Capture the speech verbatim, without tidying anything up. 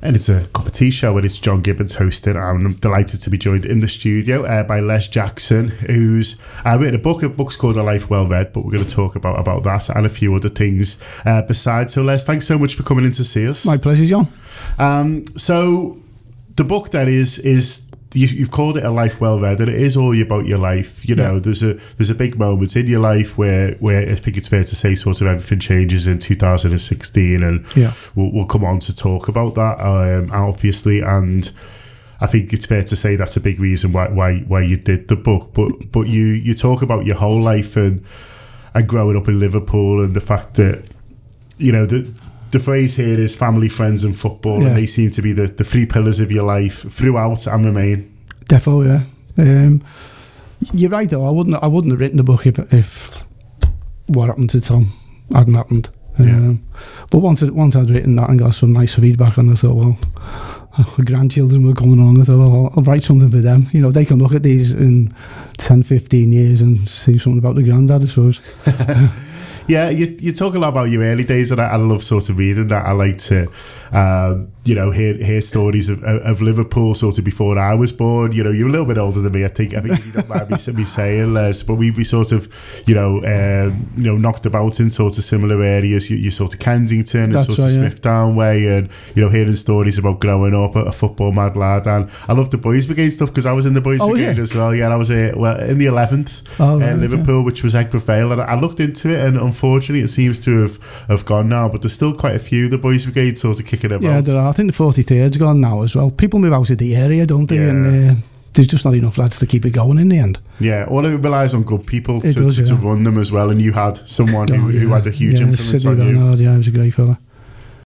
And it's a cup of tea show, and it's John Gibbons hosting. I'm delighted to be joined in the studio uh, by Les Jackson, who's uh, written a book. A book's called A Life Well Read, but we're going to talk about, about that and a few other things uh, besides. So, Les, thanks so much for coming in to see us. My pleasure, John. Um, so, the book then is is you, you've called it A Life Well Read, and it is all about your life. You know, yeah. there's a there's a big moment in your life where where I think it's fair to say sort of everything changes in two thousand sixteen, and yeah. we'll, we'll come on to talk about that, um, obviously. And I think it's fair to say that's a big reason why why why you did the book. But but you you talk about your whole life and and growing up in Liverpool, and the fact that, you know, the the phrase here is family, friends and football, yeah. and they seem to be the, the three pillars of your life throughout and remain. Definitely, yeah. Um, you're right though, I wouldn't I wouldn't have written the book if, if what happened to Tom hadn't happened. Um, yeah. But once, it, once I'd written that and got some nice feedback, and I thought, well, our grandchildren were coming along, I thought, well, I'll, I'll write something for them. You know, they can look at these in ten, fifteen years and see something about the granddad, I suppose. Yeah, you you talk a lot about your early days, and I, I love sort of reading that. I like to, um, you know, hear hear stories of, of Liverpool sort of before I was born. You know, you're a little bit older than me, I think. I think you don't mind me, me saying, Les, but we we sort of, you know, um, you know, knocked about in sort of similar areas. You, you sort of Kensington and That's sort right, of yeah. Smithdown way, and you know, hearing stories about growing up a, a football mad lad. And I love the Boys Brigade stuff because I was in the Boys oh, Brigade yeah. as well. Yeah, and I was uh, well in the eleventh oh, right, uh, Liverpool, okay. which was Egbert Vale, and I looked into it, and unfortunately, it seems to have, have gone now, but there's still quite a few the Boys Brigade sort of kicking about. Yeah, there are. I think the forty-third's gone now as well. People move out of the area, don't they? Yeah. And uh, there's just not enough lads to keep it going in the end. Yeah, all it relies on good people to, does, to, yeah. to run them as well, and you had someone who, oh, yeah. who had a huge yeah, influence Sidney on you. Bernard, yeah, he was a great fella.